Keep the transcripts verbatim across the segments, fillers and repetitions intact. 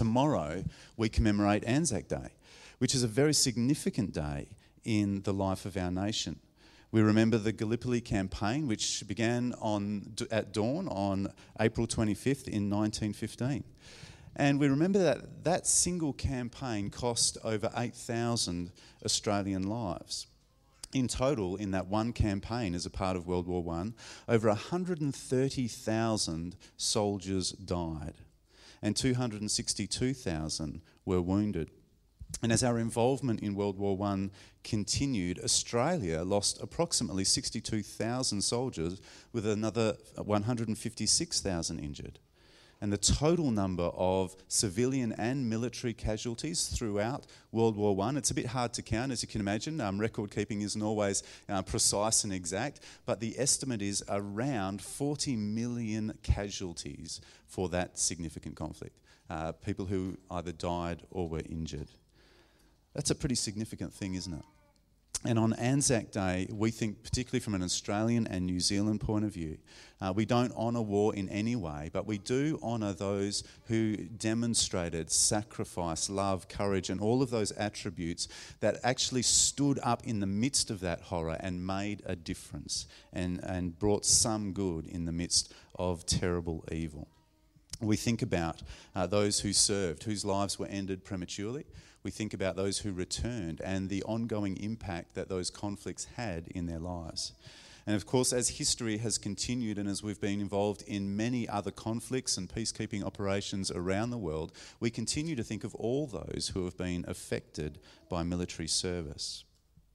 Tomorrow we commemorate Anzac Day, which is a very significant day in the life of our nation. We remember the Gallipoli campaign, which began on at dawn on April twenty-fifth in nineteen fifteen. And we remember that that single campaign cost over eight thousand Australian lives. In total, in that one campaign as a part of World War One, over one hundred thirty thousand soldiers died and two hundred sixty-two thousand were wounded. And as our involvement in World War One continued, Australia lost approximately sixty-two thousand soldiers with another one hundred fifty-six thousand injured. And the total number of civilian and military casualties throughout World War One, it's a bit hard to count, as you can imagine. Um, record keeping isn't always uh, precise and exact, but the estimate is around forty million casualties for that significant conflict. Uh, people who either died or were injured. That's a pretty significant thing, isn't it? And on Anzac Day, we think, particularly from an Australian and New Zealand point of view, uh, we don't honour war in any way, but we do honour those who demonstrated sacrifice, love, courage, and all of those attributes that actually stood up in the midst of that horror and made a difference and, and brought some good in the midst of terrible evil. We think about uh, those who served, whose lives were ended prematurely. We think about those who returned and the ongoing impact that those conflicts had in their lives. And of course, as history has continued and as we've been involved in many other conflicts and peacekeeping operations around the world, we continue to think of all those who have been affected by military service.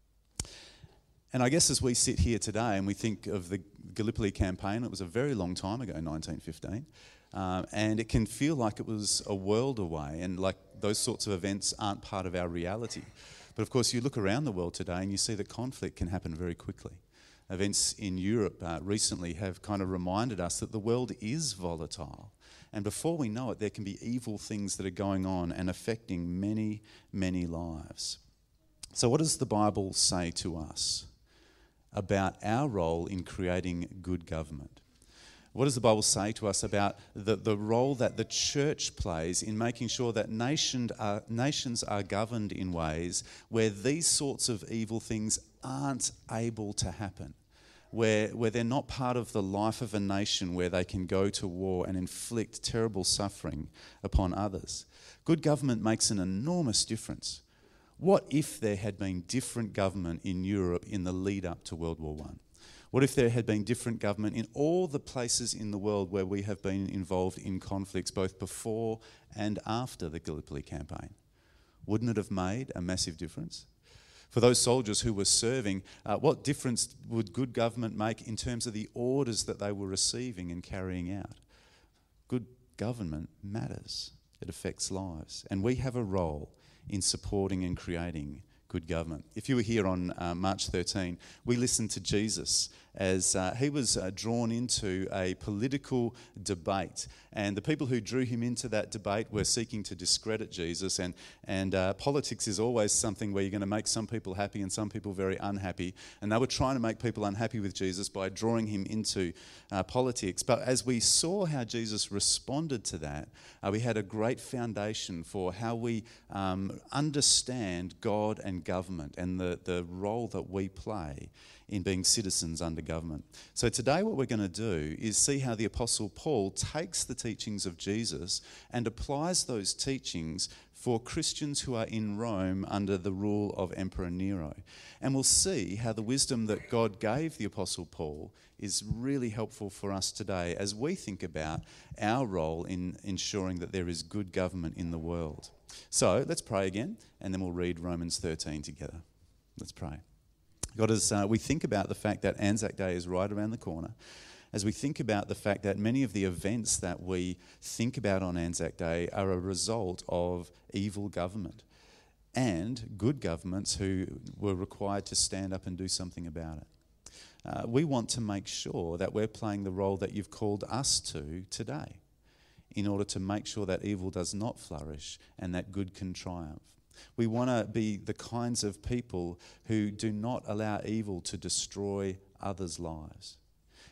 And I guess as we sit here today and we think of the Gallipoli campaign, it was a very long time ago, nineteen fifteen, um, and it can feel like it was a world away and like those sorts of events aren't part of our reality. But of course, you look around the world today and you see that conflict can happen very quickly. Events in Europe uh, recently have kind of reminded us that the world is volatile. And before we know it, there can be evil things that are going on and affecting many, many lives. So what does the Bible say to us about our role in creating good government? What does the Bible say to us about the, the role that the church plays in making sure that nation are, nations are governed in ways where these sorts of evil things aren't able to happen, where, where they're not part of the life of a nation where they can go to war and inflict terrible suffering upon others? Good government makes an enormous difference. What if there had been different government in Europe in the lead up to World War One? What if there had been different government in all the places in the world where we have been involved in conflicts both before and after the Gallipoli campaign? Wouldn't it have made a massive difference? For those soldiers who were serving, uh, what difference would good government make in terms of the orders that they were receiving and carrying out? Good government matters. It affects lives. And we have a role in supporting and creating good government. If you were here on uh, March thirteenth, we listened to Jesus as uh, he was uh, drawn into a political debate. And the people who drew him into that debate were seeking to discredit Jesus. And, and uh, politics is always something where you're going to make some people happy and some people very unhappy. And they were trying to make people unhappy with Jesus by drawing him into uh, politics. But as we saw how Jesus responded to that, uh, we had a great foundation for how we um, understand God and government and the, the role that we play in being citizens under government. So today what we're going to do is see how the Apostle Paul takes the teachings of Jesus and applies those teachings for Christians who are in Rome under the rule of Emperor Nero. And we'll see how the wisdom that God gave the Apostle Paul is really helpful for us today as we think about our role in ensuring that there is good government in the world. So let's pray again, and then we'll read Romans thirteen together. Let's pray. God, as uh, we think about the fact that Anzac Day is right around the corner, as we think about the fact that many of the events that we think about on Anzac Day are a result of evil government and good governments who were required to stand up and do something about it. Uh, we want to make sure that we're playing the role that you've called us to today in order to make sure that evil does not flourish and that good can triumph. We want to be the kinds of people who do not allow evil to destroy others' lives.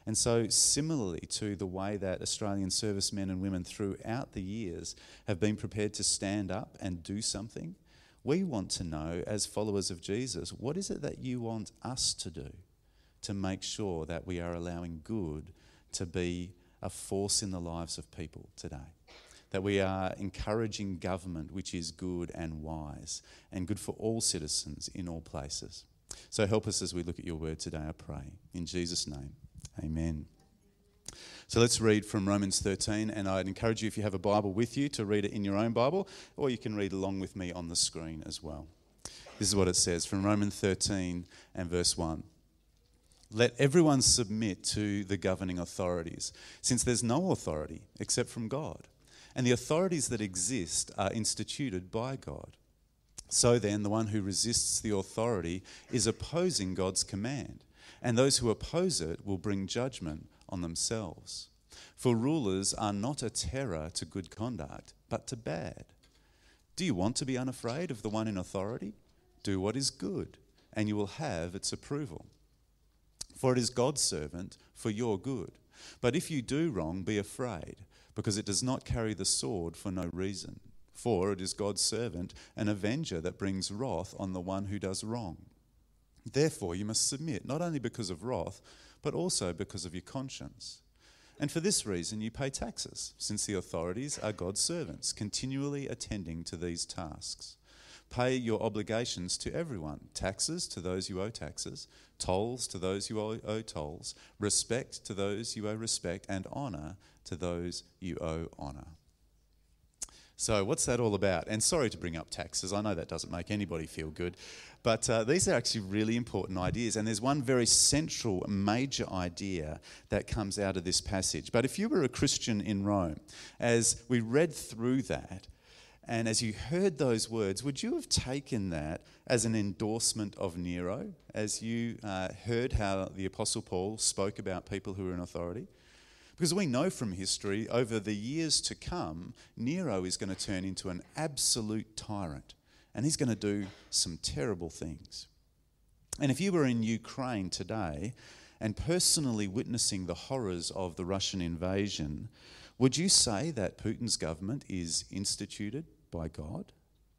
And so similarly to the way that Australian servicemen and women throughout the years have been prepared to stand up and do something, we want to know, as followers of Jesus, what is it that you want us to do to make sure that we are allowing good to be a force in the lives of people today? That we are encouraging government which is good and wise and good for all citizens in all places. So help us as we look at your word today, I pray. In Jesus' name, amen. So let's read from Romans thirteen, and I'd encourage you, if you have a Bible with you, to read it in your own Bible, or you can read along with me on the screen as well. This is what it says from Romans thirteen and verse one. Let everyone submit to the governing authorities, since there's no authority except from God, and the authorities that exist are instituted by God. So then, the one who resists the authority is opposing God's command, and those who oppose it will bring judgment on themselves. For rulers are not a terror to good conduct, but to bad. Do you want to be unafraid of the one in authority? Do what is good, and you will have its approval. For it is God's servant for your good. But if you do wrong, be afraid, because it does not carry the sword for no reason. For it is God's servant, an avenger that brings wrath on the one who does wrong. Therefore you must submit, not only because of wrath, but also because of your conscience. And for this reason you pay taxes, since the authorities are God's servants, continually attending to these tasks. Pay your obligations to everyone, taxes to those you owe taxes, tolls to those you owe, owe tolls, respect to those you owe respect, and honour to those you owe honour. So what's that all about? And sorry to bring up taxes, I know that doesn't make anybody feel good, but uh, these are actually really important ideas, and there's one very central, major idea that comes out of this passage. But if you were a Christian in Rome, as we read through that, and as you heard those words, would you have taken that as an endorsement of Nero, as you uh, heard how the Apostle Paul spoke about people who are in authority? Because we know from history, over the years to come, Nero is going to turn into an absolute tyrant, and he's going to do some terrible things. And if you were in Ukraine today and personally witnessing the horrors of the Russian invasion, would you say that Putin's government is instituted by God?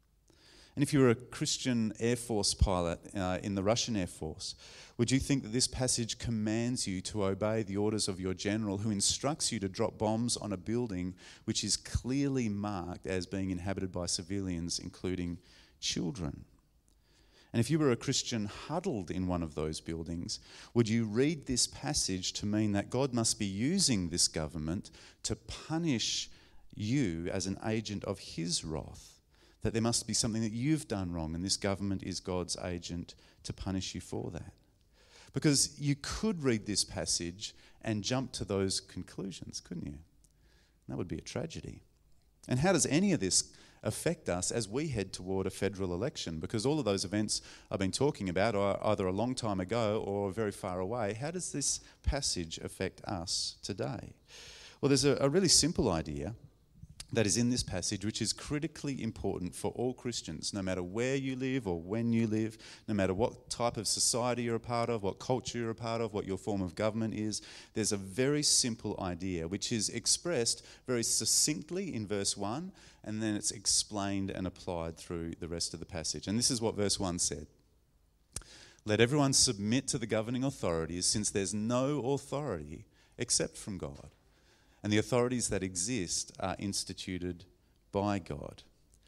And if you were a Christian Air Force pilot uh, in the Russian Air Force, would you think that this passage commands you to obey the orders of your general, who instructs you to drop bombs on a building which is clearly marked as being inhabited by civilians, including children? And if you were a Christian huddled in one of those buildings, would you read this passage to mean that God must be using this government to punish you as an agent of his wrath? That there must be something that you've done wrong, and this government is God's agent to punish you for that? Because you could read this passage and jump to those conclusions, couldn't you? That would be a tragedy. And how does any of this affect us as we head toward a federal election? Because all of those events I've been talking about are either a long time ago or very far away. How does this passage affect us today? Well, there's a, a really simple idea that is in this passage, which is critically important for all Christians, no matter where you live or when you live, no matter what type of society you're a part of, what culture you're a part of, what your form of government is. There's a very simple idea which is expressed very succinctly in verse one, and then it's explained and applied through the rest of the passage. And this is what verse one said. Let everyone submit to the governing authorities, since there's no authority except from God. And the authorities that exist are instituted by God.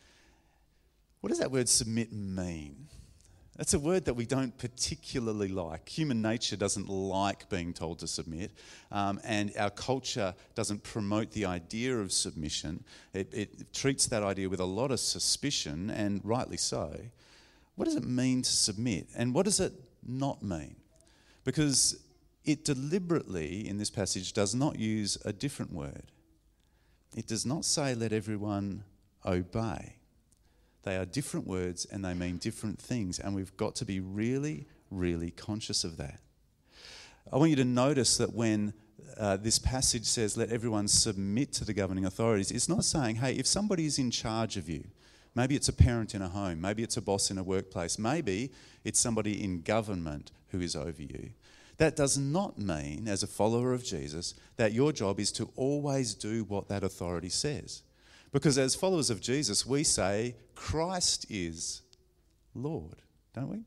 What does that word submit mean? That's a word that we don't particularly like. Human nature doesn't like being told to submit, um, and our culture doesn't promote the idea of submission. It, it treats that idea with a lot of suspicion, and rightly so. What does it mean to submit, and what does it not mean? Because it deliberately, in this passage, does not use a different word. It does not say, let everyone obey. They are different words and they mean different things, and we've got to be really, really conscious of that. I want you to notice that when uh, this passage says, let everyone submit to the governing authorities, it's not saying, hey, if somebody is in charge of you, maybe it's a parent in a home, maybe it's a boss in a workplace, maybe it's somebody in government who is over you, That does not mean, as a follower of Jesus, that your job is to always do what that authority says. Because as followers of Jesus, we say Christ is Lord, don't we?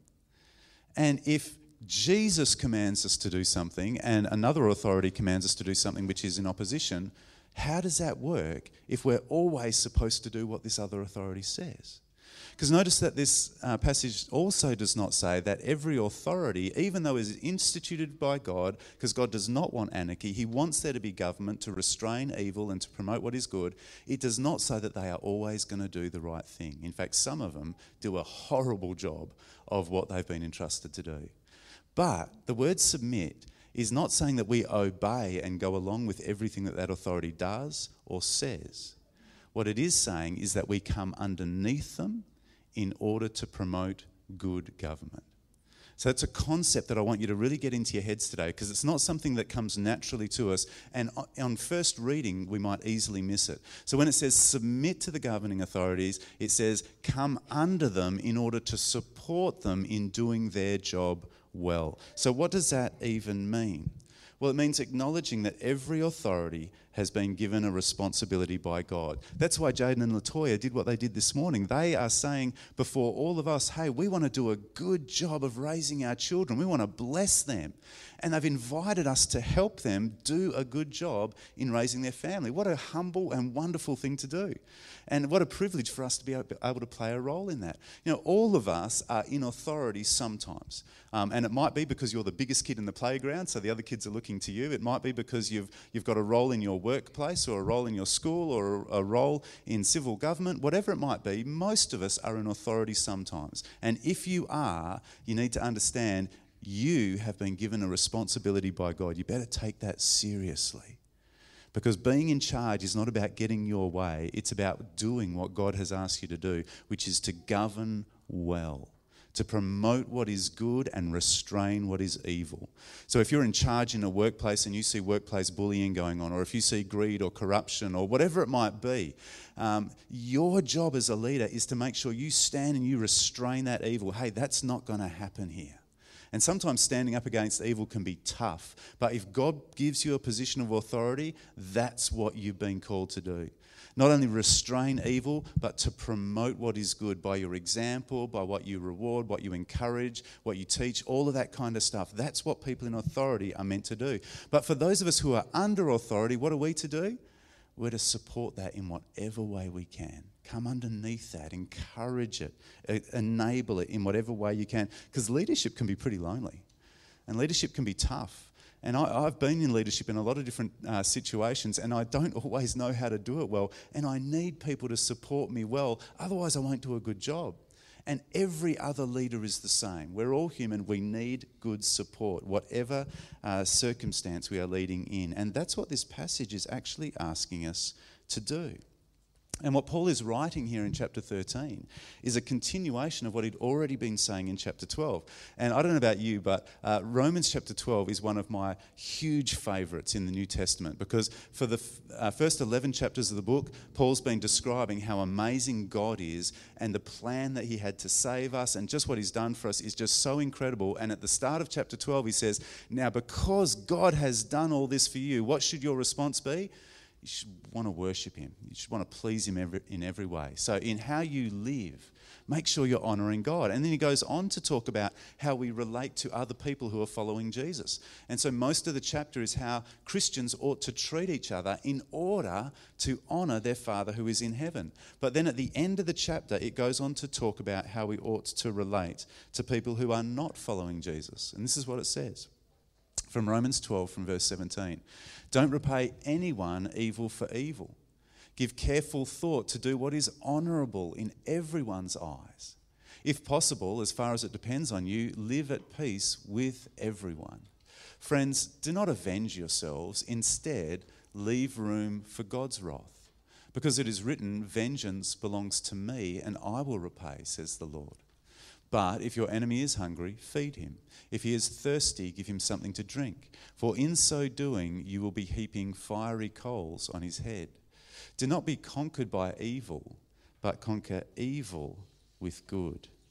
And if Jesus commands us to do something and another authority commands us to do something which is in opposition, how does that work if we're always supposed to do what this other authority says? Because notice that this uh, passage also does not say that every authority, even though it is instituted by God, because God does not want anarchy, he wants there to be government to restrain evil and to promote what is good, it does not say that they are always going to do the right thing. In fact, some of them do a horrible job of what they've been entrusted to do. But the word submit is not saying that we obey and go along with everything that that authority does or says. What it is saying is that we come underneath them in order to promote good government. So it's a concept that I want you to really get into your heads today, because it's not something that comes naturally to us, and on first reading we might easily miss it. So when it says submit to the governing authorities, it says come under them in order to support them in doing their job well. So what does that even mean? Well, it means acknowledging that every authority has been given a responsibility by God. That's why Jaden and Latoya did what they did this morning. They are saying before all of us, hey, we want to do a good job of raising our children. We want to bless them. And they've invited us to help them do a good job in raising their family. What a humble and wonderful thing to do. And what a privilege for us to be able to play a role in that. You know, all of us are in authority sometimes. Um, and it might be because you're the biggest kid in the playground, so the other kids are looking to you. It might be because you've you've got a role in your workplace or a role in your school or a role in civil government. Whatever it might be, most of us are in authority sometimes. And if you are, you need to understand you have been given a responsibility by God. You better take that seriously. Because being in charge is not about getting your way. It's about doing what God has asked you to do, which is to govern well, to promote what is good and restrain what is evil. So if you're in charge in a workplace and you see workplace bullying going on, or if you see greed or corruption or whatever it might be, um, your job as a leader is to make sure you stand and you restrain that evil. Hey, that's not going to happen here. And sometimes standing up against evil can be tough. But if God gives you a position of authority, that's what you've been called to do. Not only restrain evil, but to promote what is good by your example, by what you reward, what you encourage, what you teach, all of that kind of stuff. That's what people in authority are meant to do. But for those of us who are under authority, what are we to do? We're to support that in whatever way we can. Come underneath that, encourage it, enable it in whatever way you can. Because leadership can be pretty lonely, and leadership can be tough. And I, I've been in leadership in a lot of different uh, situations, and I don't always know how to do it well. And I need people to support me well, otherwise I won't do a good job. And every other leader is the same. We're all human. We need good support, whatever uh, circumstance we are leading in. And that's what this passage is actually asking us to do. And what Paul is writing here in chapter thirteen is a continuation of what he'd already been saying in chapter twelve. And I don't know about you, but uh, Romans chapter twelve is one of my huge favourites in the New Testament, because for the f- uh, first eleven chapters of the book, Paul's been describing how amazing God is and the plan that he had to save us, and just what he's done for us is just so incredible. And at the start of chapter twelve, he says, now because God has done all this for you, what should your response be? You should want to worship him. You should want to please him every, in every way. So in how you live, make sure you're honouring God. And then he goes on to talk about how we relate to other people who are following Jesus. And so most of the chapter is how Christians ought to treat each other in order to honour their Father who is in heaven. But then at the end of the chapter, it goes on to talk about how we ought to relate to people who are not following Jesus. And this is what it says from Romans twelve, from verse seventeen. Don't repay anyone evil for evil. Give careful thought to do what is honourable in everyone's eyes. If possible, as far as it depends on you, live at peace with everyone. Friends, do not avenge yourselves. Instead, leave room for God's wrath. Because it is written, vengeance belongs to me, and I will repay, says the Lord. But if your enemy is hungry, feed him. If he is thirsty, give him something to drink. For in so doing, you will be heaping fiery coals on his head. Do not be conquered by evil, but conquer evil with good.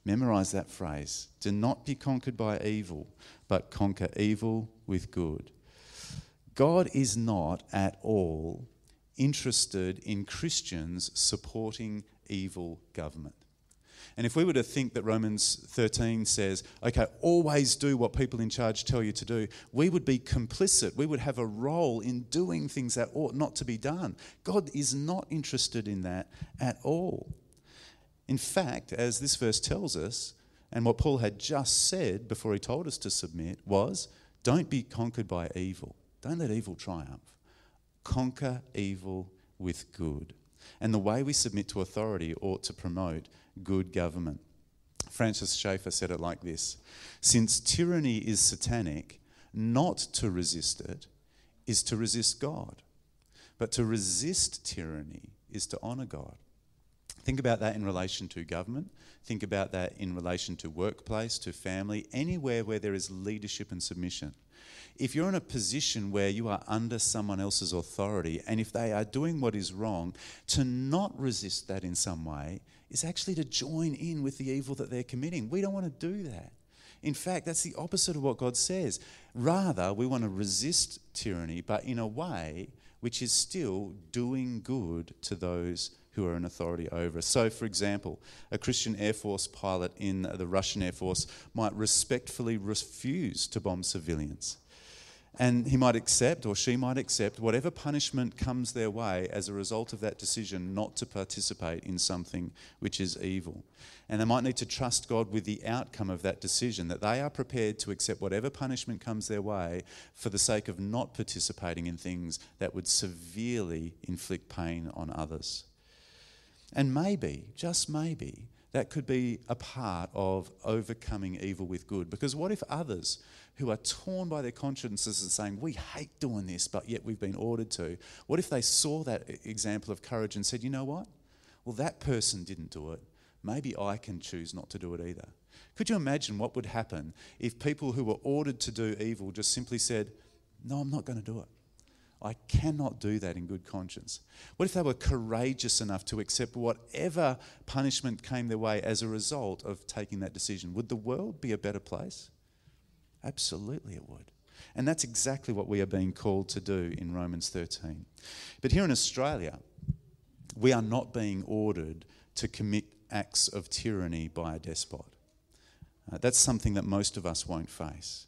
Memorize that phrase. Do not be conquered by evil, but conquer evil with good. God is not at all interested in Christians supporting evil government. And if we were to think that Romans thirteen says, okay, always do what people in charge tell you to do, we would be complicit. We would have a role in doing things that ought not to be done. God is not interested in that at all. In fact, as this verse tells us, and what Paul had just said before he told us to submit was, don't be conquered by evil. Don't let evil triumph. Conquer evil with good. And the way we submit to authority ought to promote good government. Francis Schaeffer said it like this: since tyranny is satanic, not to resist it is to resist God. But to resist tyranny is to honour God. Think about that in relation to government. Think about that in relation to workplace, to family, anywhere where there is leadership and submission. If you're in a position where you are under someone else's authority, and if they are doing what is wrong, to not resist that in some way is actually to join in with the evil that they're committing. We don't want to do that. In fact, that's the opposite of what God says. Rather, we want to resist tyranny, but in a way which is still doing good to those who are in authority over us. So, for example, a Christian Air Force pilot in the Russian Air Force might respectfully refuse to bomb civilians. And he might accept, or she might accept, whatever punishment comes their way as a result of that decision not to participate in something which is evil. And they might need to trust God with the outcome of that decision, that they are prepared to accept whatever punishment comes their way for the sake of not participating in things that would severely inflict pain on others. And maybe, just maybe, that could be a part of overcoming evil with good. Because what if others who are torn by their consciences and saying, we hate doing this, but yet we've been ordered to, what if they saw that example of courage and said, you know what? Well, that person didn't do it. Maybe I can choose not to do it either. Could you imagine what would happen if people who were ordered to do evil just simply said, no, I'm not going to do it. I cannot do that in good conscience. What if they were courageous enough to accept whatever punishment came their way as a result of taking that decision? Would the world be a better place? Absolutely it would. And that's exactly what we are being called to do in Romans thirteen. But here in Australia, we are not being ordered to commit acts of tyranny by a despot. Uh, that's something that most of us won't face.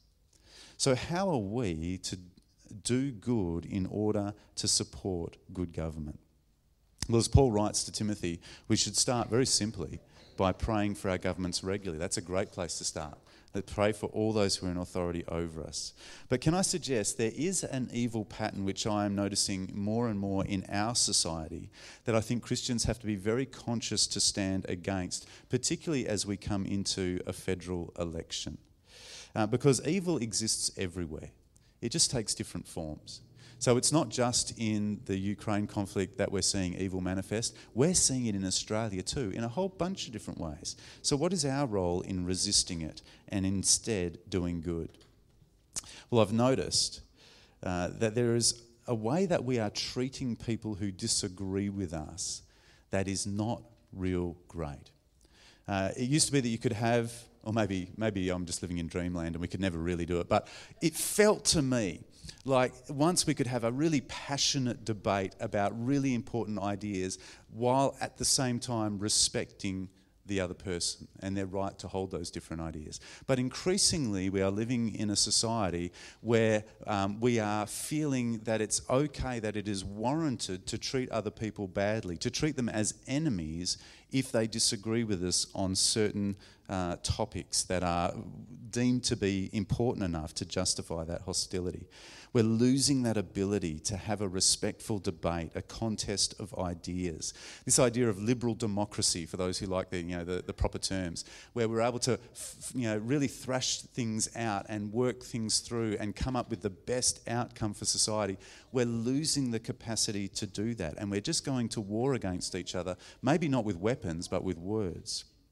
So how are we to do good in order to support good government? Well, as Paul writes to Timothy, we should start very simply by praying for our governments regularly. That's a great place to start. Let's pray for all those who are in authority over us. But can I suggest there is an evil pattern which I am noticing more and more in our society that I think Christians have to be very conscious to stand against, particularly as we come into a federal election. Uh, because evil exists everywhere. It just takes different forms. So it's not just in the Ukraine conflict that we're seeing evil manifest. We're seeing it in Australia too, in a whole bunch of different ways. So what is our role in resisting it and instead doing good? Well, I've noticed uh, that there is a way that we are treating people who disagree with us that is not real great. Uh, it used to be that you could have, or maybe maybe I'm just living in dreamland and we could never really do it, but it felt to me like once we could have a really passionate debate about really important ideas while at the same time respecting the other person and their right to hold those different ideas. But increasingly we are living in a society where um, we are feeling that it's okay, that it is warranted to treat other people badly, to treat them as enemies if they disagree with us on certain uh, topics that are deemed to be important enough to justify that hostility. We're losing that ability to have a respectful debate, a contest of ideas. This idea of liberal democracy, for those who like the, you know, the, the proper terms, where we're able to f- you know, really thrash things out and work things through and come up with the best outcome for society. We're losing the capacity to do that, and we're just going to war against each other, maybe not with weapons, but with words.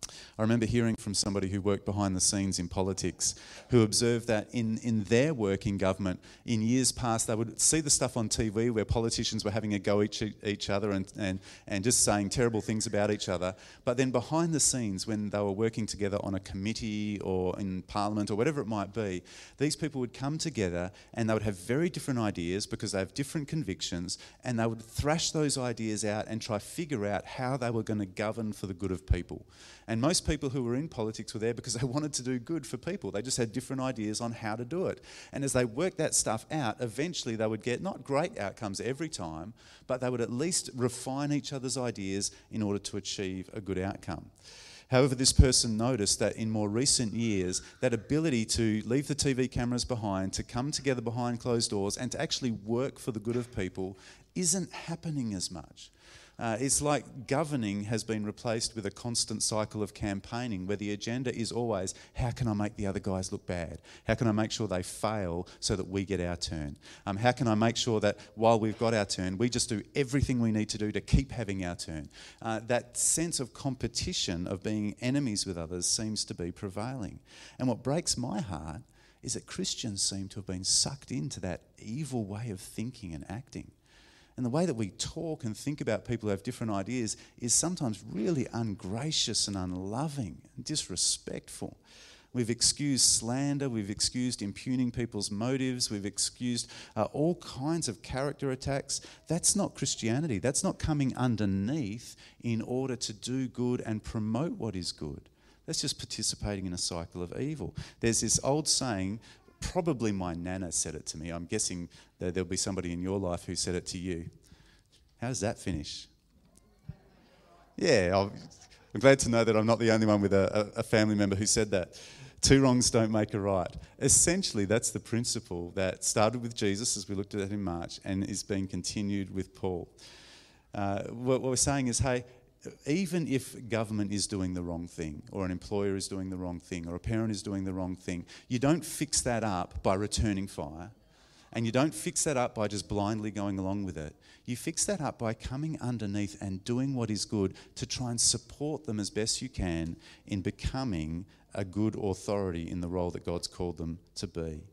I remember hearing from somebody who worked behind the scenes in politics, who observed that in, in their work in government, in years past, they would see the stuff on T V where politicians were having a go at each, each other and, and, and just saying terrible things about each other. But then behind the scenes, when they were working together on a committee or in Parliament or whatever it might be, these people would come together and they would have very different ideas because they have different convictions, and they would thrash those ideas out and try to figure out how they were going to govern for the good of people. And most people who were in politics were there because they wanted to do good for people. They just had different ideas on how to do it. And as they worked that stuff out, eventually they would get not great outcomes every time, but they would at least refine each other's ideas in order to achieve a good outcome. However, this person noticed that in more recent years, that ability to leave the T V cameras behind, to come together behind closed doors and to actually work for the good of people isn't happening as much. Uh, it's like governing has been replaced with a constant cycle of campaigning where the agenda is always, how can I make the other guys look bad? How can I make sure they fail so that we get our turn? Um, how can I make sure that while we've got our turn, we just do everything we need to do to keep having our turn? Uh, that sense of competition, of being enemies with others, seems to be prevailing. And what breaks my heart is that Christians seem to have been sucked into that evil way of thinking and acting. And the way that we talk and think about people who have different ideas is sometimes really ungracious and unloving and disrespectful. We've excused slander, we've excused impugning people's motives, we've excused uh, all kinds of character attacks. That's not Christianity. That's not coming underneath in order to do good and promote what is good. That's just participating in a cycle of evil. There's this old saying, probably my nana said it to me. I'm guessing that there'll be somebody in your life who said it to you. How does that finish? Yeah, I'll, I'm glad to know that I'm not the only one with a, a family member who said that. Two wrongs don't make a right. Essentially, that's the principle that started with Jesus, as we looked at in March, and is being continued with Paul. Uh, what, what we're saying is, hey, even if government is doing the wrong thing, or an employer is doing the wrong thing, or a parent is doing the wrong thing, you don't fix that up by returning fire, and you don't fix that up by just blindly going along with it. You fix that up by coming underneath and doing what is good to try and support them as best you can in becoming a good authority in the role that God's called them to be.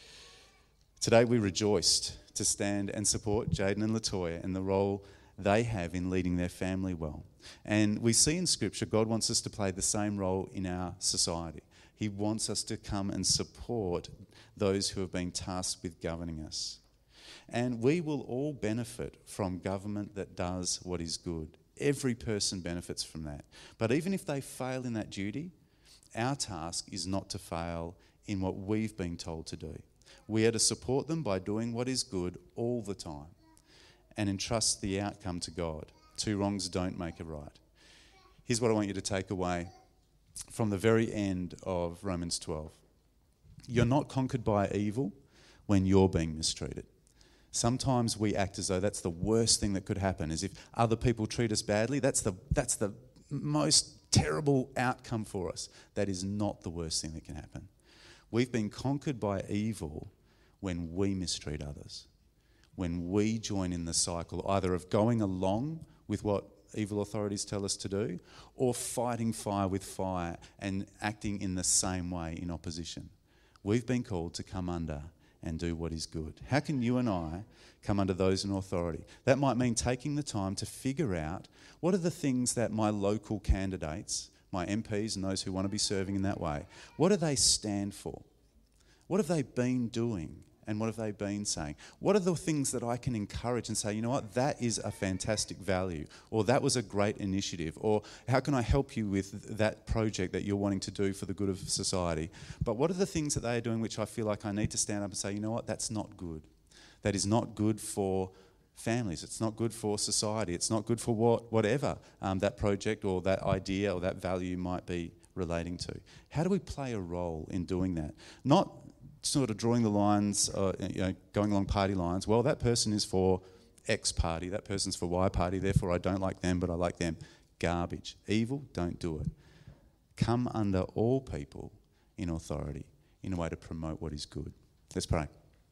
Today we rejoiced to stand and support Jaden and Latoya in the role they have in leading their family well. And we see in Scripture God wants us to play the same role in our society. He wants us to come and support those who have been tasked with governing us. And we will all benefit from government that does what is good. Every person benefits from that. But even if they fail in that duty, our task is not to fail in what we've been told to do. We are to support them by doing what is good all the time and entrust the outcome to God. Two wrongs don't make a right. Here's what I want you to take away from the very end of Romans twelve. You're not conquered by evil when you're being mistreated. Sometimes we act as though that's the worst thing that could happen, as if other people treat us badly. That's the, that's the most terrible outcome for us. That is not the worst thing that can happen. We've been conquered by evil when we mistreat others, when we join in the cycle either of going along with what evil authorities tell us to do or fighting fire with fire and acting in the same way in opposition. We've been called to come under and do what is good. How can you and I come under those in authority? That might mean taking the time to figure out what are the things that my local candidates, my M Ps and those who want to be serving in that way, what do they stand for? What have they been doing? And what have they been saying? What are the things that I can encourage and say, you know what, that is a fantastic value, or that was a great initiative, or how can I help you with that project that you're wanting to do for the good of society? But what are the things that they are doing which I feel like I need to stand up and say, you know what, that's not good. That is not good for families. It's not good for society. It's not good for what, whatever um, that project or that idea or that value might be relating to. How do we play a role in doing that? Not sort of drawing the lines, uh, you know, going along party lines. Well, that person is for X party, that person's for Y party, therefore I don't like them, but I like them. Garbage. Evil, don't do it. Come under all people in authority in a way to promote what is good. Let's pray.